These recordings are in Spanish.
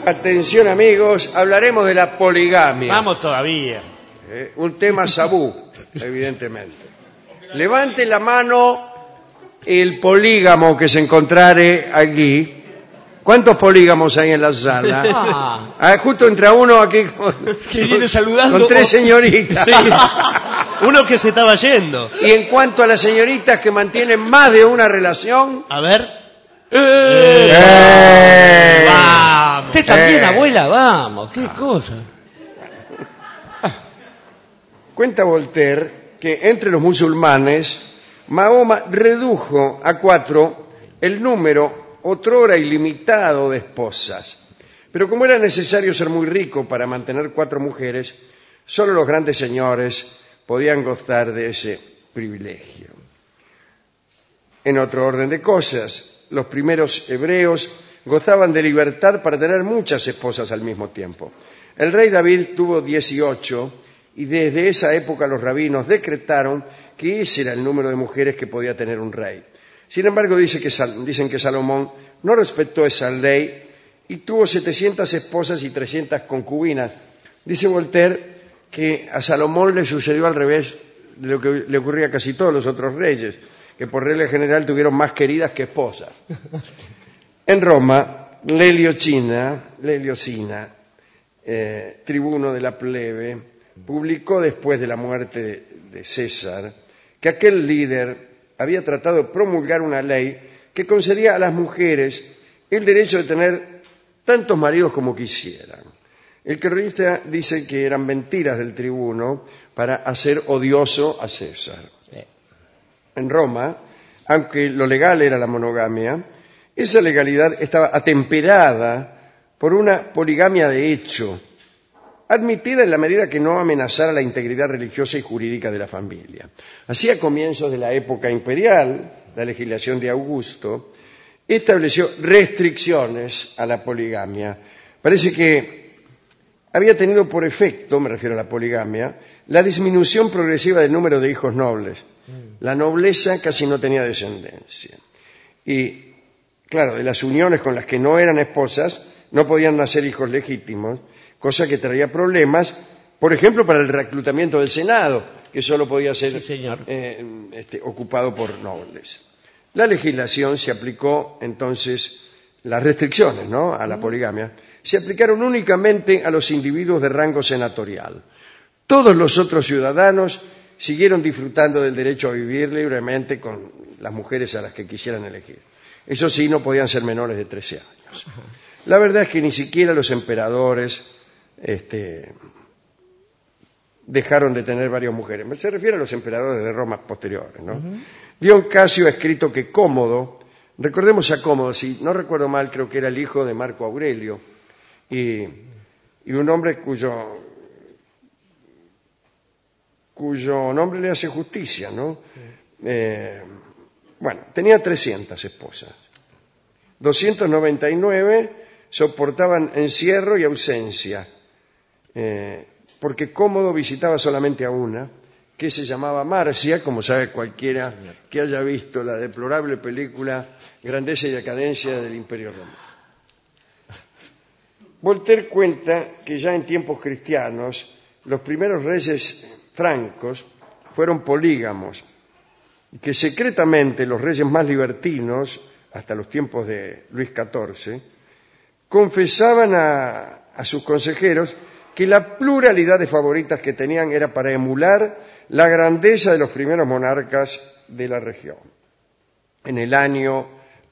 Atención amigos, hablaremos de la poligamia. Vamos todavía. Un tema tabú, evidentemente. Levante la mano el polígamo que se encontrare aquí. ¿Cuántos polígamos hay en la sala? Justo entra uno aquí Que viene saludando. con tres señoritas. Sí. Uno que se estaba yendo. Y en cuanto a las señoritas que mantienen más de una relación... A ver. Vamos. Usted también, abuela, vamos, qué cosa. Cuenta Voltaire que entre los musulmanes, Mahoma redujo a 4 el número otrora ilimitado de esposas. Pero como era necesario ser muy rico para mantener 4 mujeres, solo los grandes señores podían gozar de ese privilegio. En otro orden de cosas, los primeros hebreos gozaban de libertad para tener muchas esposas al mismo tiempo. El rey David tuvo 18 y desde esa época los rabinos decretaron que ese era el número de mujeres que podía tener un rey. Sin embargo, dicen que Salomón no respetó esa ley y tuvo 700 esposas y 300 concubinas. Dice Voltaire que a Salomón le sucedió al revés de lo que le ocurría a casi todos los otros reyes, que por regla general tuvieron más queridas que esposas. En Roma, Lelio Sina, tribuno de la plebe, publicó después de la muerte de César que aquel líder había tratado de promulgar una ley que concedía a las mujeres el derecho de tener tantos maridos como quisieran. El cronista dice que eran mentiras del tribuno para hacer odioso a César. En Roma, aunque lo legal era la monogamia, esa legalidad estaba atemperada por una poligamia de hecho, admitida en la medida que no amenazara la integridad religiosa y jurídica de la familia. Así, a comienzos de la época imperial, la legislación de Augusto estableció restricciones a la poligamia. Parece que había tenido por efecto, me refiero a la poligamia, la disminución progresiva del número de hijos nobles. La nobleza casi no tenía descendencia. Y, claro, de las uniones con las que no eran esposas no podían nacer hijos legítimos, cosa que traía problemas, por ejemplo, para el reclutamiento del Senado, que solo podía ser ocupado por nobles. La legislación se aplicó entonces, las restricciones, ¿no?, a la poligamia, se aplicaron únicamente a los individuos de rango senatorial. Todos los otros ciudadanos siguieron disfrutando del derecho a vivir libremente con las mujeres a las que quisieran elegir. Eso sí, no podían ser menores de 13 años. La verdad es que ni siquiera los emperadores dejaron de tener varias mujeres. Se refiere a los emperadores de Roma posteriores, ¿no? Dion Casio ha escrito que Cómodo, recordemos a Cómodo, si no recuerdo mal, creo que era el hijo de Marco Aurelio, y un hombre cuyo nombre le hace justicia, ¿no? Bueno, tenía 300 esposas. 299 soportaban encierro y ausencia, porque Cómodo visitaba solamente a una, que se llamaba Marcia, como sabe cualquiera que haya visto la deplorable película Grandeza y decadencia del Imperio Romano. Voltaire cuenta que ya en tiempos cristianos los primeros reyes francos fueron polígamos, y que secretamente los reyes más libertinos, hasta los tiempos de Luis XIV, confesaban a sus consejeros que la pluralidad de favoritas que tenían era para emular la grandeza de los primeros monarcas de la región. En el año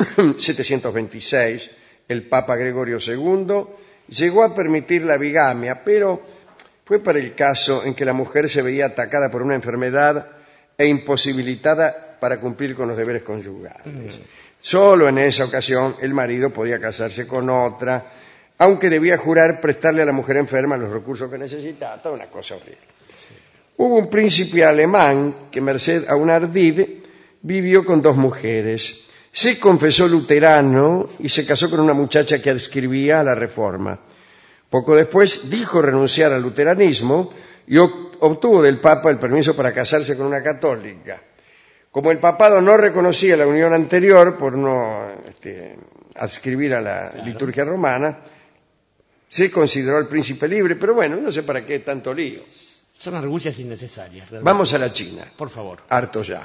726, el Papa Gregorio II llegó a permitir la bigamia, pero fue para el caso en que la mujer se veía atacada por una enfermedad e imposibilitada para cumplir con los deberes conyugales. Solo en esa ocasión el marido podía casarse con otra, aunque debía jurar prestarle a la mujer enferma los recursos que necesitaba, toda una cosa horrible. Hubo un príncipe alemán que, merced a un ardid, vivió con 2 mujeres. Se confesó luterano y se casó con una muchacha que adscribía a la Reforma. Poco después dijo renunciar al luteranismo y obtuvo del Papa el permiso para casarse con una católica. Como el papado no reconocía la unión anterior por no adscribir a la liturgia romana, Se consideró al príncipe libre, pero bueno, no sé para qué tanto lío. Son argucias innecesarias. Realmente. Vamos a la China. Por favor. Harto ya.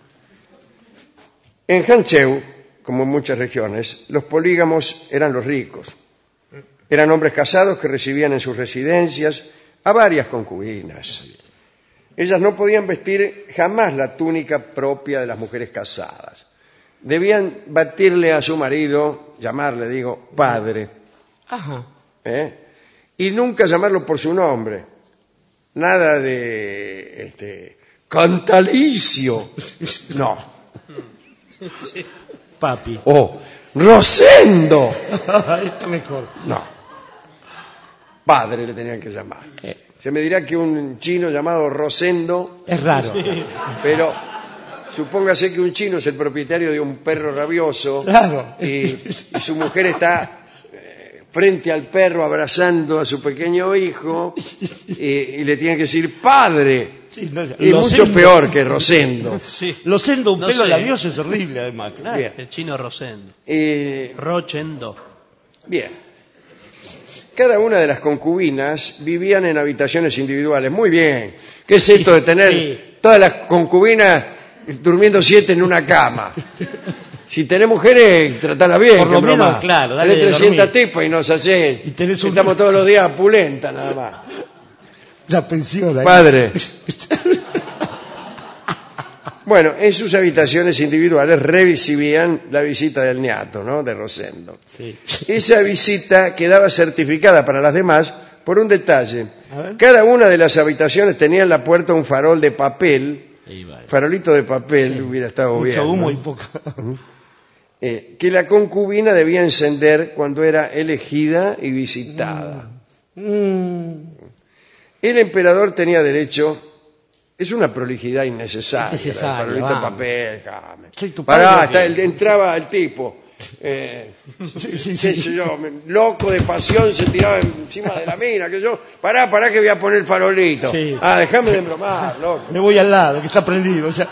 En Hanzhou, como en muchas regiones, los polígamos eran los ricos. Eran hombres casados que recibían en sus residencias a varias concubinas. Ellas no podían vestir jamás la túnica propia de las mujeres casadas. Debían batirle a su marido, llamarle, padre. Ajá. Y nunca llamarlo por su nombre. Nada de Cantalicio. No. Papi. Rosendo. Esto mejor. No. Padre le tenían que llamar. Se me dirá que un chino llamado Rosendo es raro. Pero supóngase que un chino es el propietario de un perro rabioso. Claro. Y su mujer está frente al perro abrazando a su pequeño hijo y le tiene que decir padre. Sí, no, y mucho peor que Rosendo. Sí. Rosendo, un No pelo sé. labioso es horrible, además. Claro. Bien. El chino Rosendo. Eh, Rochendo. bien. Cada una de las concubinas vivían en habitaciones individuales. Muy bien. ¿Qué es esto de tener todas las concubinas durmiendo 7 en una cama? Si tenés mujeres, tratala bien. Por lo menos, broma. claro, dale Tenés de 300 dormir. tipos y nos hacés. Y tenés un- Estamos todos los días pulenta nada más. La pensión ahí. Padre. Bueno, en sus habitaciones individuales recibían la visita del niato, ¿no? De Rosendo. Sí. Esa visita quedaba certificada para las demás por un detalle. A ver. Cada una de las habitaciones tenía en la puerta un farol de papel, Ahí va. farolito de papel, hubiera estado bien. Mucho humo ¿no? y poca. Que la concubina debía encender cuando era elegida y visitada. El emperador tenía derecho. Es una prolijidad innecesaria. Innecesaria, El farolito de vamos. papel. Cáme. Soy tu Pará, padre. entraba el tipo. Sí, qué sé yo, loco de pasión, se tiraba encima de la mina, que yo, pará que voy a poner el farolito. Sí. Déjame de bromar, loco. Me voy al lado, que está prendido. O sea.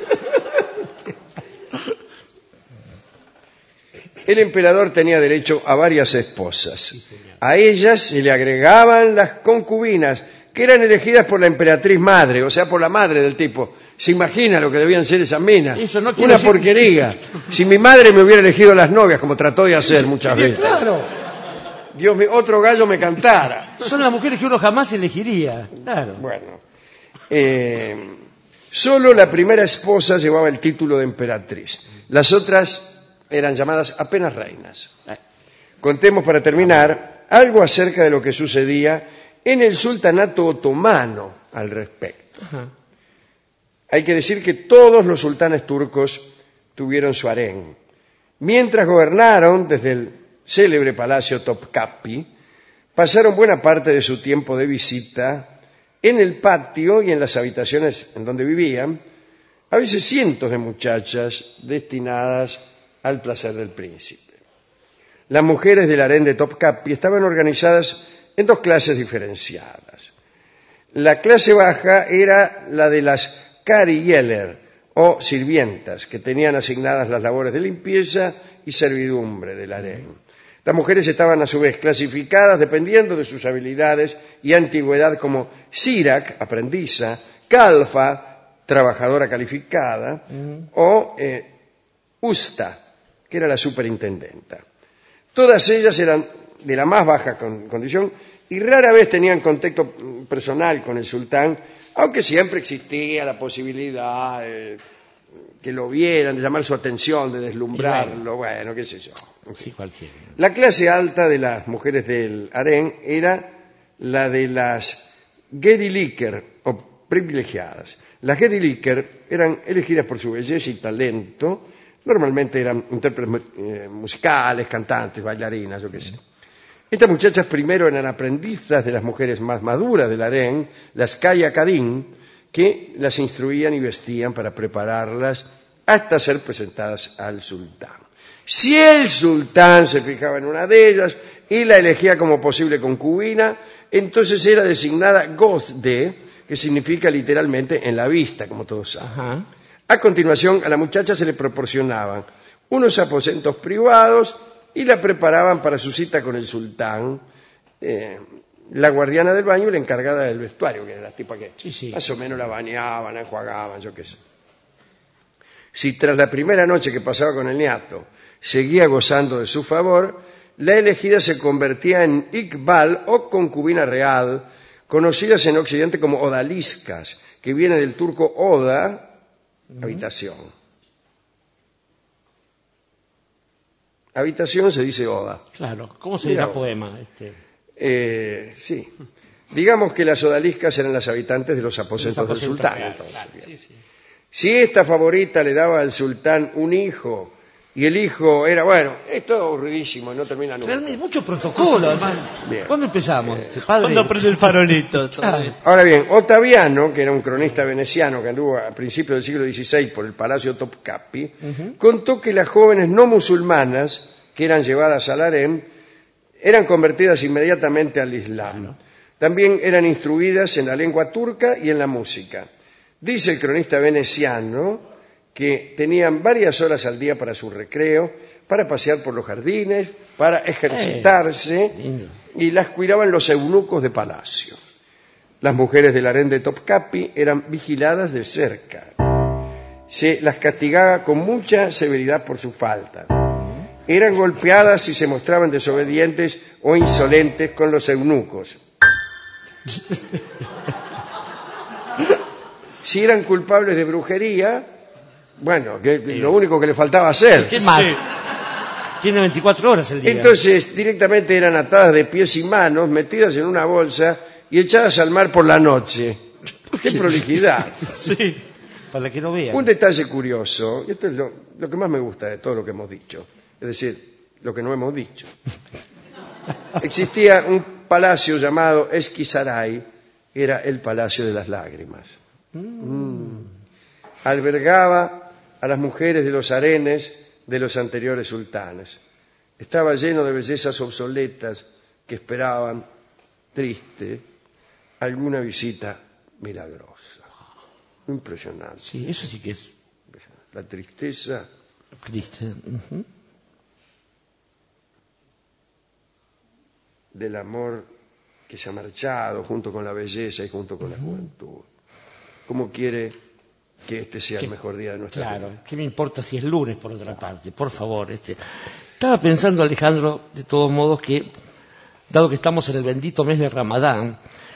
El emperador tenía derecho a varias esposas. A ellas se le agregaban las concubinas, que eran elegidas por la emperatriz madre, o sea, por la madre del tipo. ¿Se imagina lo que debían ser esas minas? Eso no quiere Una decir- porquería. Si mi madre me hubiera elegido las novias, como trató de hacer muchas veces, Claro. Dios mío, otro gallo me cantara. Son las mujeres que uno jamás elegiría. Claro. Bueno, solo la primera esposa llevaba el título de emperatriz. Las otras eran llamadas apenas reinas. Contemos para terminar algo acerca de lo que sucedía en el sultanato otomano al respecto. Ajá. Hay que decir que todos los sultanes turcos tuvieron su harén. Mientras gobernaron desde el célebre palacio Topkapi, pasaron buena parte de su tiempo de visita en el patio y en las habitaciones en donde vivían, a veces cientos de muchachas destinadas al placer del príncipe. Las mujeres del harén de Topkapi estaban organizadas en dos clases diferenciadas. La clase baja era la de las Kari-Yeller, o sirvientas, que tenían asignadas las labores de limpieza y servidumbre del harén. Las mujeres estaban a su vez clasificadas dependiendo de sus habilidades y antigüedad como Sirak, aprendiza, Kalfa, trabajadora calificada, o Usta, que era la superintendenta. Todas ellas eran de la más baja condición y rara vez tenían contacto personal con el sultán, aunque siempre existía la posibilidad de que lo vieran, de llamar su atención, de deslumbrarlo, bueno, qué sé yo. Sí, cualquiera. La clase alta de las mujeres del harén era la de las Gediliker, o privilegiadas. Las Gediliker eran elegidas por su belleza y talento, normalmente eran intérpretes musicales, cantantes, bailarinas, yo qué sé. Estas muchachas primero eran aprendizas de las mujeres más maduras del harén, las Kaya Kadin, que las instruían y vestían para prepararlas hasta ser presentadas al sultán. Si el sultán se fijaba en una de ellas y la elegía como posible concubina, entonces era designada Gozde, que significa literalmente en la vista, como todos saben. Ajá. A continuación, a la muchacha se le proporcionaban unos aposentos privados y la preparaban para su cita con el sultán, la guardiana del baño y la encargada del vestuario, que era la tipa que Sí. más o menos la bañaban, la enjuagaban, yo qué sé. Si tras la primera noche que pasaba con el niato seguía gozando de su favor, la elegida se convertía en Iqbal o concubina real, conocidas en Occidente como odaliscas, que viene del turco oda, habitación. Habitación se dice oda. Claro. ¿Cómo se dirá Mira, poema? Sí. Digamos que las odaliscas eran las habitantes de los aposentos del sultán. real, Entonces, claro. bien. Sí. Si esta favorita le daba al sultán un hijo y el hijo era, bueno, es todo aburridísimo y no termina nunca. Realmente mucho protocolo, además. Bien. ¿Cuándo empezamos? Ese padre- Cuando prende el farolito. Claro. Ahora bien, Ottaviano, que era un cronista veneciano que anduvo a principios del siglo XVI por el Palacio Topkapi, contó que las jóvenes no musulmanas que eran llevadas al harem eran convertidas inmediatamente al Islam. También eran instruidas en la lengua turca y en la música. Dice el cronista veneciano que tenían varias horas al día para su recreo, para pasear por los jardines, para ejercitarse, lindo. y las cuidaban los eunucos de palacio. Las mujeres del harén de Topkapi eran vigiladas de cerca. Se las castigaba con mucha severidad por su falta. Eran golpeadas si se mostraban desobedientes o insolentes con los eunucos. Si eran culpables de brujería, bueno, que lo único que le faltaba hacer. ¿Qué más? Tiene 24 horas el día. Entonces, directamente eran atadas de pies y manos, metidas en una bolsa y echadas al mar por la noche. ¡Qué prolijidad! Sí. Para que no vean. Un detalle curioso, y esto es lo que más me gusta de todo lo que hemos dicho, es decir, lo que no hemos dicho. Existía un palacio llamado Esquisaray, era el Palacio de las Lágrimas. Albergaba a las mujeres de los harenes de los anteriores sultanes. Estaba lleno de bellezas obsoletas que esperaban, triste, alguna visita milagrosa. Impresionante. Sí, eso sí que es La tristeza triste. Ujú. del amor que se ha marchado junto con la belleza y junto con la juventud. ¿Cómo quiere que este sea el mejor día de nuestra vida? Claro, ¿qué me importa si es lunes por otra parte? Por favor. Estaba pensando, Alejandro, de todos modos, que, dado que estamos en el bendito mes de Ramadán,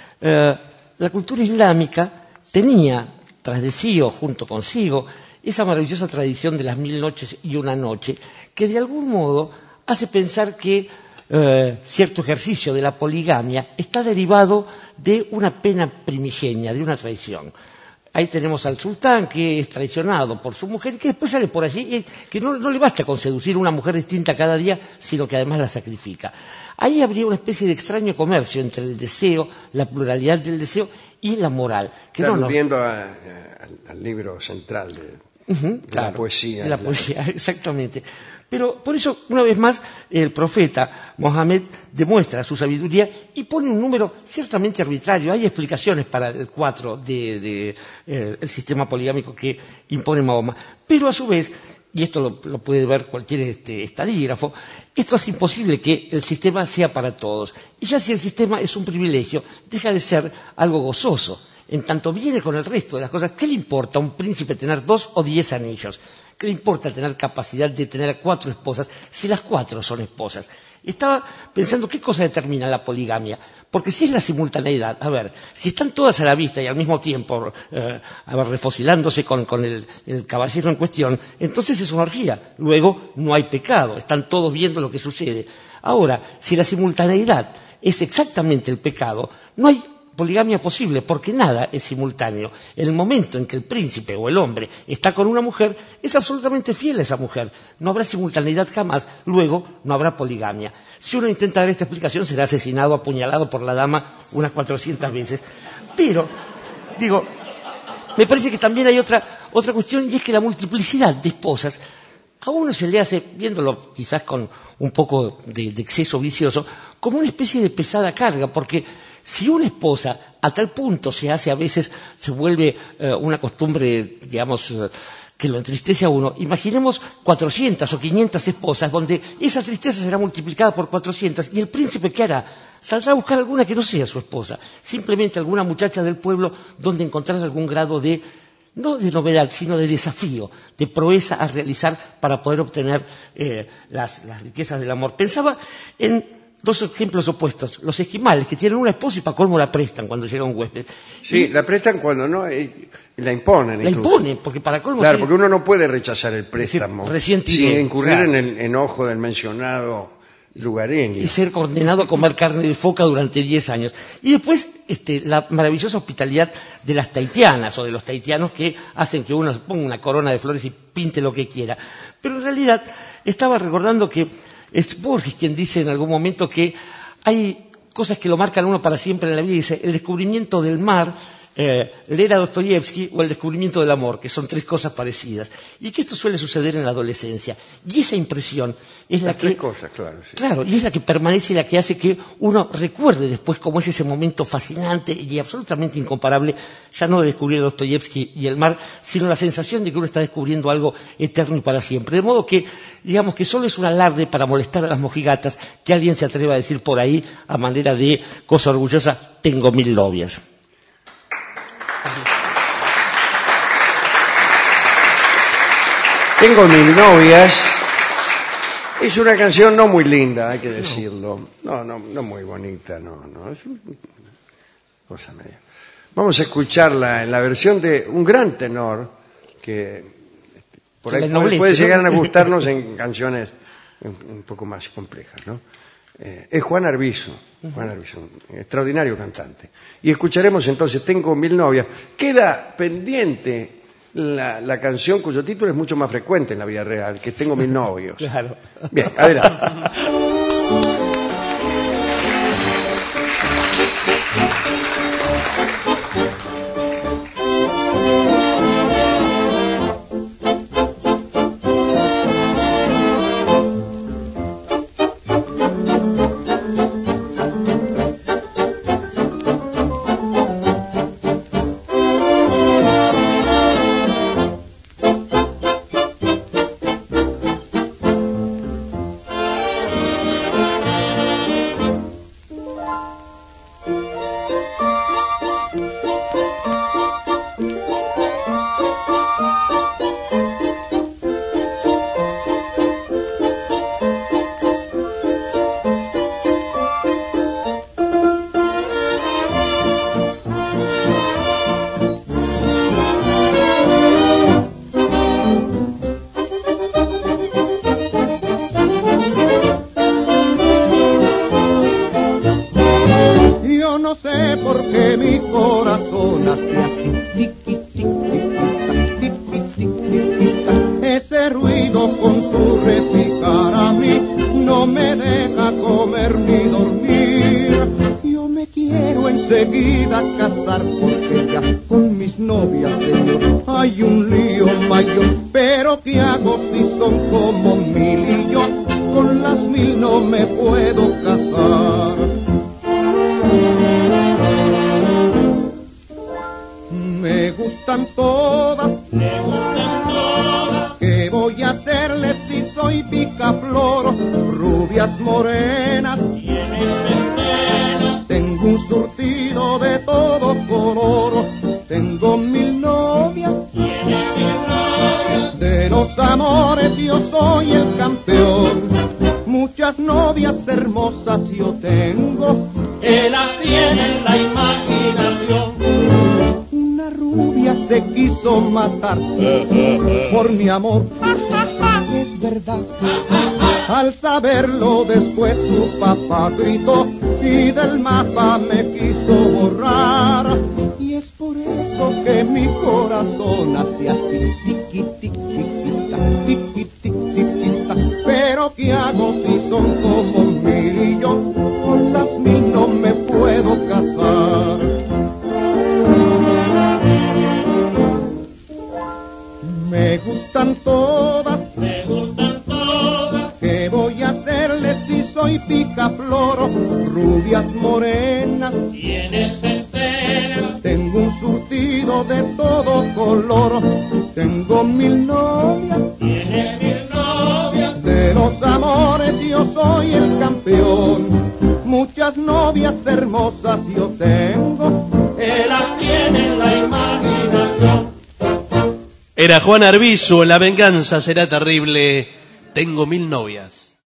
la cultura islámica tenía tras de sí o junto consigo esa maravillosa tradición de las 1000 noches y una noche, que de algún modo hace pensar que cierto ejercicio de la poligamia está derivado de una pena primigenia, de una traición. Ahí tenemos al sultán que es traicionado por su mujer y que después sale por allí, que no le basta con seducir a una mujer distinta cada día, sino que además la sacrifica. Ahí habría una especie de extraño comercio entre el deseo, la pluralidad del deseo y la moral. Que Estamos no nos- viendo al libro central de Claro, la poesía. de la poesía, exactamente. Pero por eso, una vez más, el profeta Mohammed demuestra su sabiduría y pone un número ciertamente arbitrario. Hay explicaciones para el 4 el sistema poligámico que impone Mahoma. Pero a su vez, y esto lo puede ver cualquier estadígrafo, esto hace imposible que el sistema sea para todos. Y ya si el sistema es un privilegio, deja de ser algo gozoso. En tanto viene con el resto de las cosas, ¿qué le importa a un príncipe tener 2 o 10 anillos? ¿Qué le importa tener capacidad de tener 4 esposas si las 4 son esposas? Estaba pensando qué cosa determina la poligamia. Porque si es la simultaneidad, a ver, si están todas a la vista y al mismo tiempo refocilándose con el caballero en cuestión, entonces es una orgía. Luego no hay pecado, están todos viendo lo que sucede. Ahora, si la simultaneidad es exactamente el pecado, no hay poligamia posible, porque nada es simultáneo. En el momento en que el príncipe o el hombre está con una mujer, es absolutamente fiel a esa mujer. No habrá simultaneidad jamás, luego no habrá poligamia. Si uno intenta dar esta explicación, será asesinado, apuñalado por la dama unas 400 veces. Pero, digo, me parece que también hay otra cuestión, y es que la multiplicidad de esposas a uno se le hace, viéndolo quizás con un poco de exceso vicioso, como una especie de pesada carga, porque si una esposa a tal punto se hace a veces, se vuelve una costumbre, digamos, que lo entristece a uno, imaginemos 400 o 500 esposas donde esa tristeza será multiplicada por 400 y el príncipe ¿qué hará? saldrá a buscar alguna que no sea su esposa, simplemente alguna muchacha del pueblo donde encontrar algún grado de, no de novedad, sino de desafío, de proeza a realizar para poder obtener las riquezas del amor. Pensaba en dos ejemplos opuestos. Los esquimales, que tienen una esposa y para colmo la prestan cuando llega un huésped. Sí, la prestan cuando no, y la imponen. La incluso. imponen, porque para colmo... Claro, sí, porque uno no puede rechazar el préstamo recién sin tiré, incurrir claro. en el enojo del mencionado lugareño. y ser condenado a comer carne de foca durante 10 años. Y después la maravillosa hospitalidad de las tahitianas o de los tahitianos que hacen que uno ponga una corona de flores y pinte lo que quiera. Pero en realidad estaba recordando que es Borges quien dice en algún momento que hay cosas que lo marcan a uno para siempre en la vida. Dice, el descubrimiento del mar, leer a Dostoyevsky o el descubrimiento del amor, que son 3 cosas parecidas. Y que esto suele suceder en la adolescencia. Y esa impresión es la Las que... 3 cosas, claro. Sí. Claro, y es la que permanece y la que hace que uno recuerde después cómo es ese momento fascinante y absolutamente incomparable, ya no de descubrir a Dostoyevsky y el mar, sino la sensación de que uno está descubriendo algo eterno y para siempre. De modo que, digamos que solo es un alarde para molestar a las mojigatas que alguien se atreva a decir por ahí, a manera de cosa orgullosa, tengo 1000 novias. Tengo 1000 novias. Es una canción no muy linda, hay que decirlo. No muy bonita, no. Es una cosa media. Vamos a escucharla en la versión de un gran tenor que por ahí puede llegar a gustarnos en canciones un poco más complejas, ¿no? Es Juan Arvizu, un extraordinario cantante. Y escucharemos entonces Tengo 1000 novias. Queda pendiente la canción cuyo título es mucho más frecuente en la vida real, que Tengo 1000 novios. Claro. Bien, adelante. Por mi amor, es verdad. Al saberlo después su papá gritó y del mapa me quiso borrar. Y es por eso que mi corazón hace así, tiqui, tiqui, tiqui, tiqui, tiqui. Pero ¿qué hago si son como 1000 y yo con las 1000 no me puedo casar? Me gustan todas, ¿qué voy a hacerle si soy picaflor? Rubias morenas, tengo un surtido de todo color. Tengo 1000 novias, de los amores yo soy el campeón. muchas novias hermosas yo tengo, él las tiene en la imaginación. Era Juan Arbizu, La venganza será terrible, tengo 1000 novias.